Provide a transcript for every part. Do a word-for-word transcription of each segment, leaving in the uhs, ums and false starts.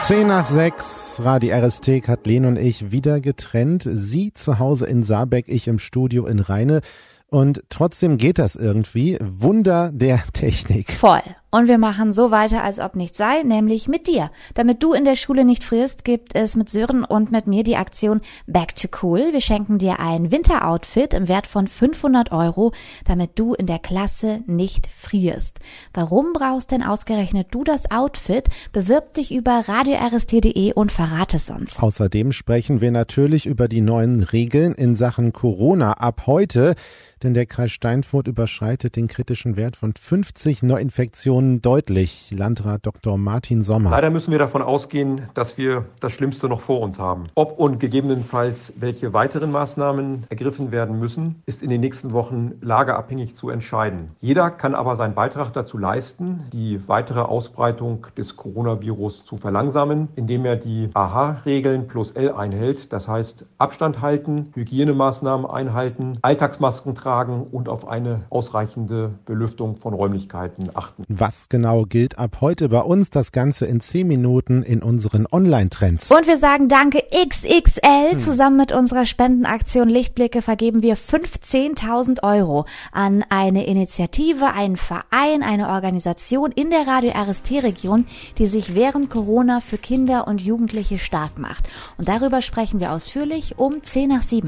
Zehn nach sechs, Radio R S T, Kathleen und ich wieder getrennt. Sie zu Hause in Saarbeck, ich im Studio in Rheine. Und trotzdem geht das irgendwie. Wunder der Technik. Voll. Und wir machen so weiter, als ob nichts sei, nämlich mit dir. Damit du in der Schule nicht frierst, gibt es mit Sören und mit mir die Aktion Back to Cool. Wir schenken dir ein Winteroutfit im Wert von fünfhundert Euro, damit du in der Klasse nicht frierst. Warum brauchst denn ausgerechnet du das Outfit? Bewirb dich über radio r s t punkt d e und verrate es uns. Außerdem sprechen wir natürlich über die neuen Regeln in Sachen Corona ab heute. Denn der Kreis Steinfurt überschreitet den kritischen Wert von fünfzig Neuinfektionen deutlich. Landrat Doktor Martin Sommer. Leider müssen wir davon ausgehen, dass wir das Schlimmste noch vor uns haben. Ob und gegebenenfalls welche weiteren Maßnahmen ergriffen werden müssen, ist in den nächsten Wochen lageabhängig zu entscheiden. Jeder kann aber seinen Beitrag dazu leisten, die weitere Ausbreitung des Coronavirus zu verlangsamen, indem er die A H-Regeln plus L einhält. Das heißt Abstand halten, Hygienemaßnahmen einhalten, Alltagsmasken tragen und auf eine ausreichende Belüftung von Räumlichkeiten achten. Was genau gilt ab heute bei uns? Das Ganze in zehn Minuten in unseren Online-Trends. Und wir sagen Danke X X L. Hm. Zusammen mit unserer Spendenaktion Lichtblicke vergeben wir fünfzehntausend Euro an eine Initiative, einen Verein, eine Organisation in der Radio R S T-Region, die sich während Corona für Kinder und Jugendliche stark macht. Und darüber sprechen wir ausführlich um zehn nach sieben.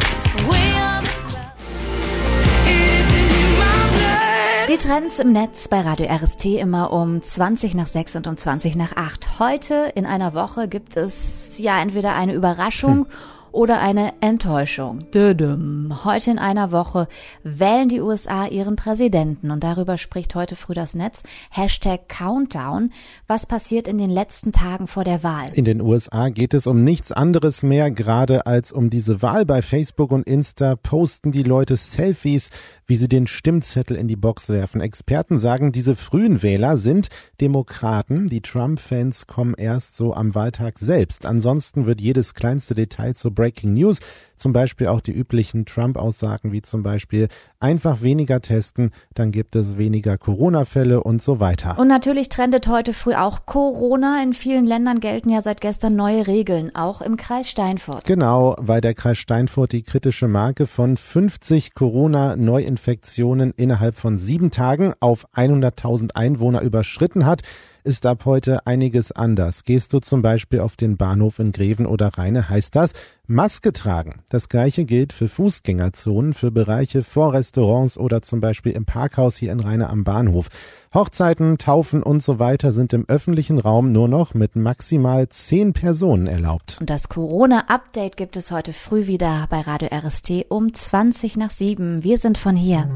Die Trends im Netz bei Radio R S T immer um zwanzig nach sechs und um zwanzig nach acht. Heute in einer Woche gibt es ja entweder eine Überraschung hm. oder eine Enttäuschung. Dödüm. Heute in einer Woche wählen die U S A ihren Präsidenten und darüber spricht heute früh das Netz. Hashtag Countdown. Was passiert in den letzten Tagen vor der Wahl? In den U S A geht es um nichts anderes mehr, gerade als um diese Wahl. Bei Facebook und Insta posten die Leute Selfies, wie sie den Stimmzettel in die Box werfen. Experten sagen, diese frühen Wähler sind Demokraten. Die Trump-Fans kommen erst so am Wahltag selbst. Ansonsten wird jedes kleinste Detail zu Breaking News, zum Beispiel auch die üblichen Trump-Aussagen wie zum Beispiel einfach weniger testen, dann gibt es weniger Corona-Fälle und so weiter. Und natürlich trendet heute früh auch Corona. In vielen Ländern gelten ja seit gestern neue Regeln, auch im Kreis Steinfurt. Genau, weil der Kreis Steinfurt die kritische Marke von fünfzig Corona-Neuinfektionen innerhalb von sieben Tagen auf hunderttausend Einwohner überschritten hat, ist ab heute einiges anders. Gehst du zum Beispiel auf den Bahnhof in Greven oder Rheine, heißt das Maske tragen. Das Gleiche gilt für Fußgängerzonen, für Bereiche vor Restaurants oder zum Beispiel im Parkhaus hier in Rheine am Bahnhof. Hochzeiten, Taufen und so weiter sind im öffentlichen Raum nur noch mit maximal zehn Personen erlaubt. Und das Corona-Update gibt es heute früh wieder bei Radio R S T um zwanzig nach sieben. Wir sind von hier.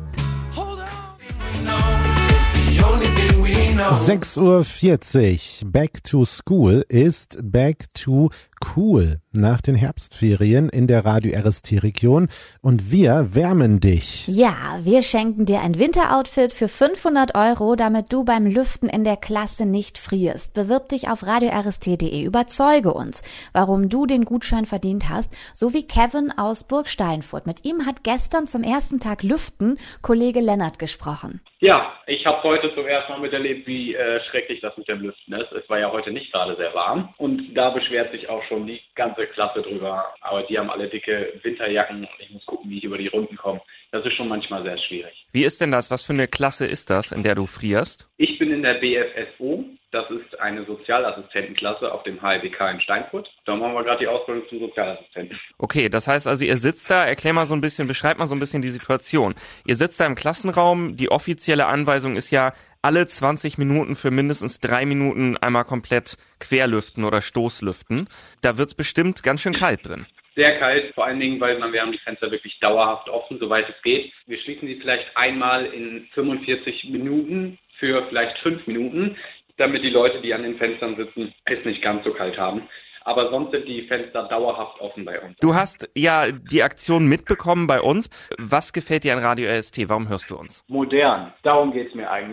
sechs Uhr vierzig. Back to School ist Back to Cool nach den Herbstferien in der Radio R S T-Region und wir wärmen dich. Ja, wir schenken dir ein Winteroutfit für fünfhundert Euro, damit du beim Lüften in der Klasse nicht frierst. Bewirb dich auf radio r s t punkt d e. Überzeuge uns, warum du den Gutschein verdient hast, so wie Kevin aus Burg Steinfurt. Mit ihm hat gestern zum ersten Tag Lüften Kollege Lennart gesprochen. Ja, ich habe heute zum ersten Mal miterlebt, wie äh, schrecklich das mit dem Lüften ist. Es war ja heute nicht gerade sehr warm und da beschwert sich auch schon die ganze Klasse drüber. Aber die haben alle dicke Winterjacken und ich muss gucken, wie ich über die Runden komme. Das ist schon manchmal sehr schwierig. Wie ist denn das? Was für eine Klasse ist das, in der du frierst? Ich bin in der B F S O. Das ist eine Sozialassistentenklasse auf dem H I B K in Steinfurt. Da machen wir gerade die Ausbildung zum Sozialassistenten. Okay, das heißt also, ihr sitzt da, erklär mal so ein bisschen, beschreib mal so ein bisschen die Situation. Ihr sitzt da im Klassenraum, die offizielle Anweisung ist ja, alle zwanzig Minuten für mindestens drei Minuten einmal komplett querlüften oder Stoßlüften. Da wird's bestimmt ganz schön kalt drin. Sehr kalt, vor allen Dingen, weil wir haben die Fenster wirklich dauerhaft offen, soweit es geht. Wir schließen die vielleicht einmal in fünfundvierzig Minuten für vielleicht fünf Minuten, damit die Leute, die an den Fenstern sitzen, es nicht ganz so kalt haben. Aber sonst sind die Fenster dauerhaft offen bei uns. Du hast ja die Aktion mitbekommen bei uns. Was gefällt dir an Radio R S T? Warum hörst du uns? Modern, darum geht's mir eigentlich.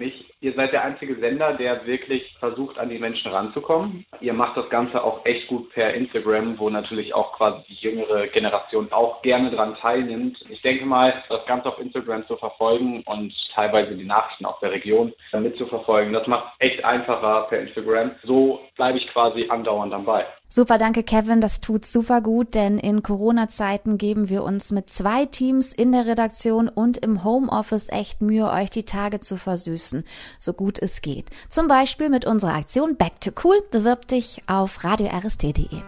Ihr seid der einzige Sender, der wirklich versucht, an die Menschen ranzukommen. Ihr macht das Ganze auch echt gut per Instagram, wo natürlich auch quasi die jüngere Generation auch gerne dran teilnimmt. Ich denke mal, das Ganze auf Instagram zu verfolgen und teilweise die Nachrichten aus der Region mitzuverfolgen, das macht es echt einfacher per Instagram. So bleibe ich quasi andauernd dabei. Super, danke Kevin, das tut super gut, denn in Corona-Zeiten geben wir uns mit zwei Teams in der Redaktion und im Homeoffice echt Mühe, euch die Tage zu versüßen, so gut es geht. Zum Beispiel mit unserer Aktion Back to Cool. Bewirb dich auf radio r s t punkt d e.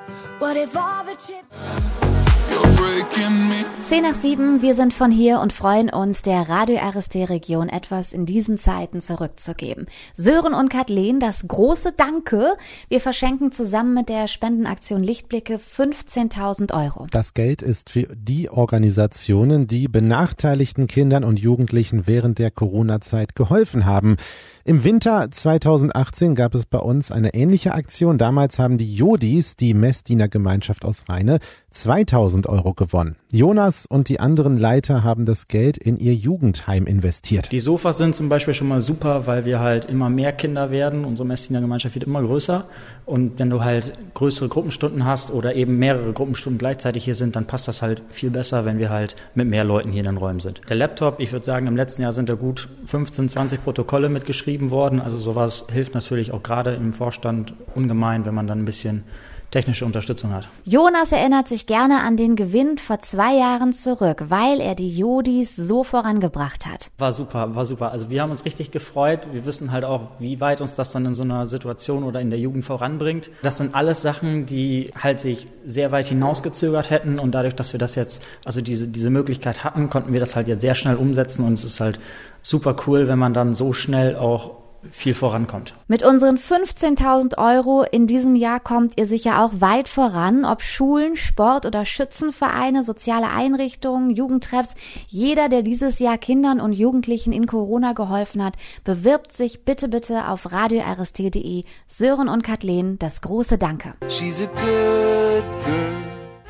Zehn nach sieben, wir sind von hier und freuen uns, der Radio R S T-Region etwas in diesen Zeiten zurückzugeben. Sören und Kathleen, das große Danke. Wir verschenken zusammen mit der Spendenaktion Lichtblicke fünfzehntausend Euro. Das Geld ist für die Organisationen, die benachteiligten Kindern und Jugendlichen während der Corona-Zeit geholfen haben. Im Winter zweitausendachtzehn gab es bei uns eine ähnliche Aktion. Damals haben die Jodis, die Messdienergemeinschaft aus Rheine, zweitausend Euro gewonnen. Jonas und die anderen Leiter haben das Geld in ihr Jugendheim investiert. Die Sofas sind zum Beispiel schon mal super, weil wir halt immer mehr Kinder werden. Unsere Messdienergemeinschaft wird immer größer. Und wenn du halt größere Gruppenstunden hast oder eben mehrere Gruppenstunden gleichzeitig hier sind, dann passt das halt viel besser, wenn wir halt mit mehr Leuten hier in den Räumen sind. Der Laptop, ich würde sagen, im letzten Jahr sind da gut fünfzehn, zwanzig Protokolle mitgeschrieben worden. Also sowas hilft natürlich auch gerade im Vorstand ungemein, wenn man dann ein bisschen technische Unterstützung hat. Jonas erinnert sich gerne an den Gewinn vor zwei Jahren zurück, weil er die Jodis so vorangebracht hat. War super, war super. Also wir haben uns richtig gefreut. Wir wissen halt auch, wie weit uns das dann in so einer Situation oder in der Jugend voranbringt. Das sind alles Sachen, die halt sich sehr weit hinausgezögert hätten und dadurch, dass wir das jetzt, also diese, diese Möglichkeit hatten, konnten wir das halt jetzt sehr schnell umsetzen und es ist halt super cool, wenn man dann so schnell auch viel vorankommt. Mit unseren fünfzehntausend Euro in diesem Jahr kommt ihr sicher auch weit voran, ob Schulen, Sport- oder Schützenvereine, soziale Einrichtungen, Jugendtreffs. Jeder, der dieses Jahr Kindern und Jugendlichen in Corona geholfen hat, bewirbt sich bitte, bitte auf radio r s t punkt d e. Sören und Kathleen, das große Danke. She's a good girl.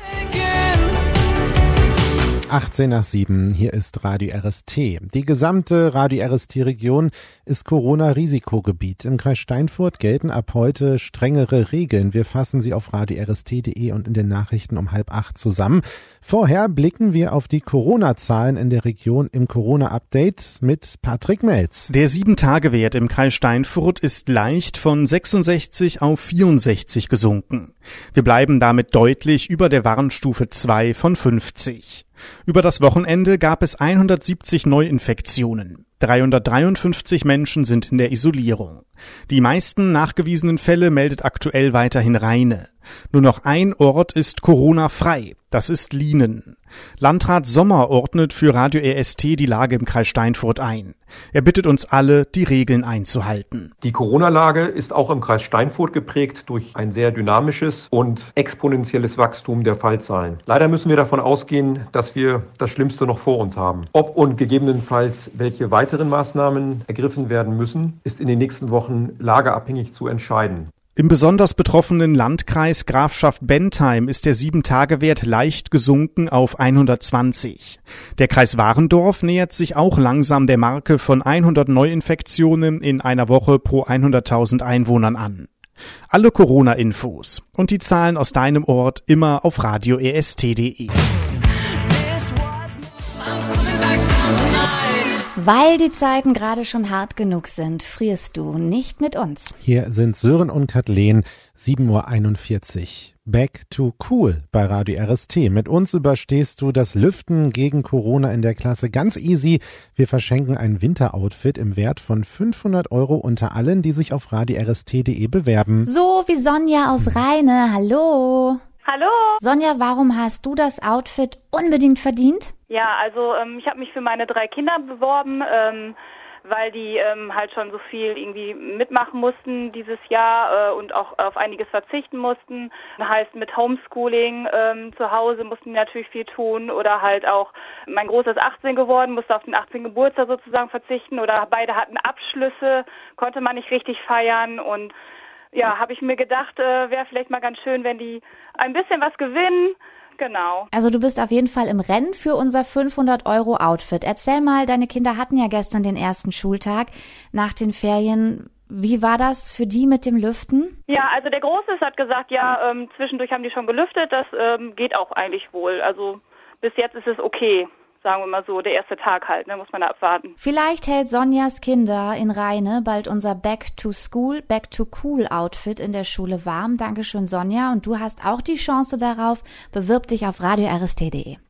achtzehn nach sieben, hier ist Radio R S T. Die gesamte Radio R S T-Region ist Corona-Risikogebiet. Im Kreis Steinfurt gelten ab heute strengere Regeln. Wir fassen sie auf radio r s t punkt d e und in den Nachrichten um halb acht zusammen. Vorher blicken wir auf die Corona-Zahlen in der Region im Corona-Update mit Patrick Melz. Der sieben Tage Wert im Kreis Steinfurt ist leicht von sechsundsechzig auf vierundsechzig gesunken. Wir bleiben damit deutlich über der Warnstufe zwei von fünfzig. Über das Wochenende gab es hundertsiebzig Neuinfektionen. dreihundertdreiundfünfzig Menschen sind in der Isolierung. Die meisten nachgewiesenen Fälle meldet aktuell weiterhin Rheine. Nur noch ein Ort ist Corona-frei. Das ist Lienen. Landrat Sommer ordnet für Radio R S T die Lage im Kreis Steinfurt ein. Er bittet uns alle, die Regeln einzuhalten. Die Corona-Lage ist auch im Kreis Steinfurt geprägt durch ein sehr dynamisches und exponentielles Wachstum der Fallzahlen. Leider müssen wir davon ausgehen, dass wir das Schlimmste noch vor uns haben. Ob und gegebenenfalls welche weiteren Maßnahmen ergriffen werden müssen, ist in den nächsten Wochen lageabhängig zu entscheiden. Im besonders betroffenen Landkreis Grafschaft Bentheim ist der sieben Tage Wert leicht gesunken auf hundertzwanzig. Der Kreis Warendorf nähert sich auch langsam der Marke von hundert Neuinfektionen in einer Woche pro hunderttausend Einwohnern an. Alle Corona-Infos und die Zahlen aus deinem Ort immer auf radio r s t punkt d e. Weil die Zeiten gerade schon hart genug sind, frierst du nicht mit uns. Hier sind Sören und Kathleen, sieben Uhr einundvierzig. Back to Cool bei Radio R S T. Mit uns überstehst du das Lüften gegen Corona in der Klasse ganz easy. Wir verschenken ein Winteroutfit im Wert von fünfhundert Euro unter allen, die sich auf radio r s t punkt d e bewerben. So wie Sonja aus Rheine. Hallo. Hallo. Sonja, warum hast du das Outfit unbedingt verdient? Ja, also ähm, ich habe mich für meine drei Kinder beworben, ähm, weil die ähm, halt schon so viel irgendwie mitmachen mussten dieses Jahr äh, und auch auf einiges verzichten mussten. Das heißt, mit Homeschooling ähm, zu Hause mussten die natürlich viel tun oder halt auch, mein Großer ist achtzehn geworden, musste auf den achtzehnten Geburtstag sozusagen verzichten oder beide hatten Abschlüsse, konnte man nicht richtig feiern und ja, habe ich mir gedacht, äh, wäre vielleicht mal ganz schön, wenn die ein bisschen was gewinnen, Genau. Also du bist auf jeden Fall im Rennen für unser fünfhundert Euro Outfit. Erzähl mal, deine Kinder hatten ja gestern den ersten Schultag nach den Ferien. Wie war das für die mit dem Lüften? Ja, also der Große hat gesagt, ja, ähm, zwischendurch haben die schon gelüftet, das ähm, geht auch eigentlich wohl. Also bis jetzt ist es okay, sagen wir mal so, der erste Tag halt, ne, muss man da abwarten. Vielleicht hält Sonjas Kinder in Rheine bald unser Back to School, Back to Cool Outfit in der Schule warm. Dankeschön, Sonja. Und du hast auch die Chance darauf. Bewirb dich auf radio r s t punkt d e.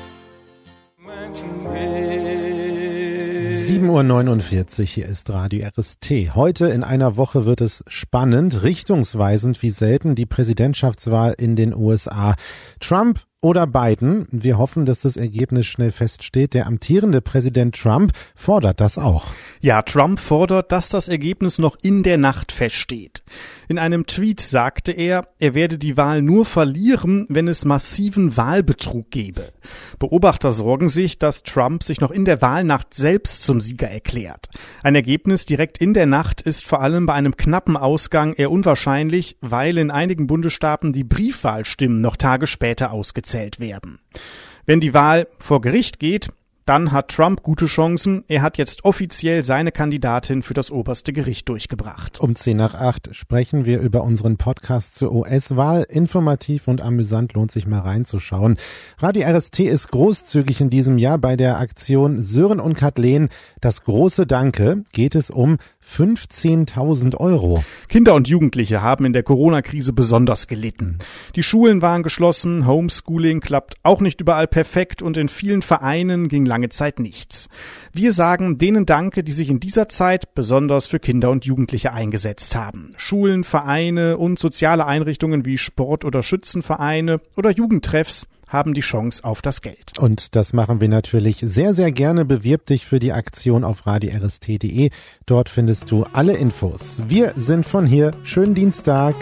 sieben Uhr neunundvierzig, hier ist Radio R S T. Heute in einer Woche wird es spannend, richtungsweisend wie selten die Präsidentschaftswahl in den U S A. Trump oder Biden? Wir hoffen, dass das Ergebnis schnell feststeht. Der amtierende Präsident Trump fordert das auch. Ja, Trump fordert, dass das Ergebnis noch in der Nacht feststeht. In einem Tweet sagte er, er werde die Wahl nur verlieren, wenn es massiven Wahlbetrug gebe. Beobachter sorgen sich, dass Trump sich noch in der Wahlnacht selbst zum Sieger erklärt. Ein Ergebnis direkt in der Nacht ist vor allem bei einem knappen Ausgang eher unwahrscheinlich, weil in einigen Bundesstaaten die Briefwahlstimmen noch Tage später ausgezählt werden. Wenn die Wahl vor Gericht geht, dann hat Trump gute Chancen. Er hat jetzt offiziell seine Kandidatin für das oberste Gericht durchgebracht. Um zehn nach acht sprechen wir über unseren Podcast zur U S-Wahl. Informativ und amüsant, lohnt sich mal reinzuschauen. Radio R S T ist großzügig in diesem Jahr. Bei der Aktion Sören und Kathleen, das große Danke, geht es um fünfzehntausend Euro. Kinder und Jugendliche haben in der Corona-Krise besonders gelitten. Die Schulen waren geschlossen, Homeschooling klappt auch nicht überall perfekt und in vielen Vereinen ging lange Zeit nichts. Wir sagen denen Danke, die sich in dieser Zeit besonders für Kinder und Jugendliche eingesetzt haben. Schulen, Vereine und soziale Einrichtungen wie Sport- oder Schützenvereine oder Jugendtreffs haben die Chance auf das Geld. Und das machen wir natürlich sehr, sehr gerne. Bewirb dich für die Aktion auf radio r s t punkt d e. Dort findest du alle Infos. Wir sind von hier. Schönen Dienstag.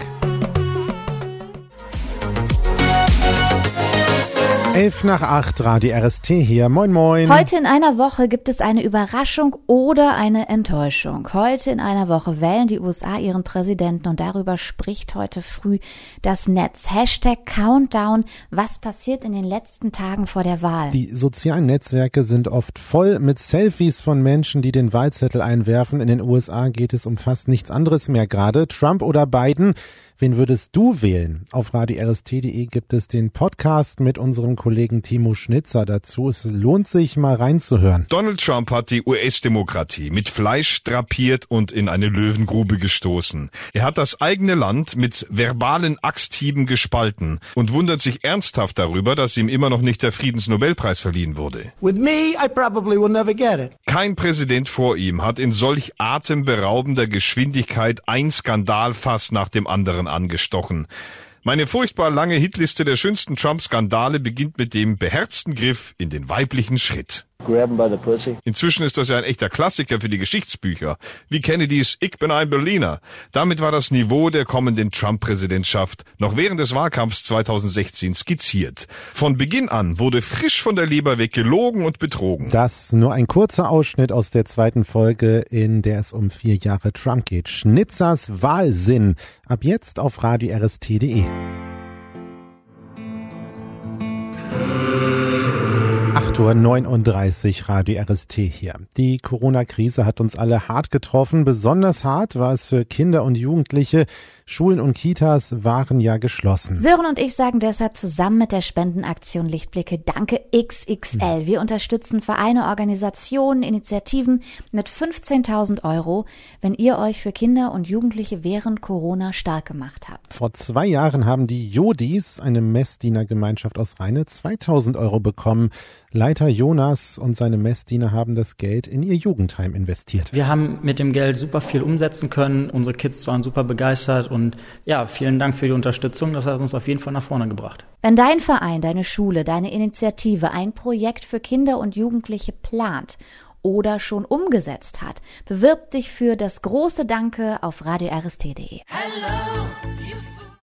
Elf nach acht, Radio R S T hier. Moin, moin. Heute in einer Woche gibt es eine Überraschung oder eine Enttäuschung. Heute in einer Woche wählen die U S A ihren Präsidenten und darüber spricht heute früh das Netz. Hashtag Countdown. Was passiert in den letzten Tagen vor der Wahl? Die sozialen Netzwerke sind oft voll mit Selfies von Menschen, die den Wahlzettel einwerfen. In den U S A geht es um fast nichts anderes mehr gerade. Trump oder Biden? Wen würdest du wählen? Auf radio r s t punkt d e gibt es den Podcast mit unserem Kollegen Timo Schnitzer dazu. Es lohnt sich mal reinzuhören. Donald Trump hat die U S-Demokratie mit Fleisch drapiert und in eine Löwengrube gestoßen. Er hat das eigene Land mit verbalen Axthieben gespalten und wundert sich ernsthaft darüber, dass ihm immer noch nicht der Friedensnobelpreis verliehen wurde. With me, I probably will never get it. Kein Präsident vor ihm hat in solch atemberaubender Geschwindigkeit ein Skandalfass nach dem anderen angestochen. Meine furchtbar lange Hitliste der schönsten Trump-Skandale beginnt mit dem beherzten Griff in den weiblichen Schritt. Grab him by the pussy. Inzwischen ist das ja ein echter Klassiker für die Geschichtsbücher, wie Kennedys Ich bin ein Berliner. Damit war das Niveau der kommenden Trump-Präsidentschaft noch während des Wahlkampfs zweitausendsechzehn skizziert. Von Beginn an wurde frisch von der Leber weg gelogen und betrogen. Das nur ein kurzer Ausschnitt aus der zweiten Folge, in der es um vier Jahre Trump geht. Schnitzers Wahlsinn. Ab jetzt auf radio r s t punkt d e. acht Uhr neununddreißig, Radio R S T hier. Die Corona-Krise hat uns alle hart getroffen. Besonders hart war es für Kinder und Jugendliche. Schulen und Kitas waren ja geschlossen. Sören und ich sagen deshalb zusammen mit der Spendenaktion Lichtblicke Danke X X L. Wir unterstützen Vereine, Organisationen, Initiativen mit fünfzehntausend Euro, wenn ihr euch für Kinder und Jugendliche während Corona stark gemacht habt. Vor zwei Jahren haben die Jodis, eine Messdienergemeinschaft aus Rheine, zweitausend Euro bekommen. Leiter Jonas und seine Messdiener haben das Geld in ihr Jugendheim investiert. Wir haben mit dem Geld super viel umsetzen können. Unsere Kids waren super begeistert und ja, vielen Dank für die Unterstützung. Das hat uns auf jeden Fall nach vorne gebracht. Wenn dein Verein, deine Schule, deine Initiative ein Projekt für Kinder und Jugendliche plant oder schon umgesetzt hat, bewirb dich für das große Danke auf radio r s t punkt d e. Hello.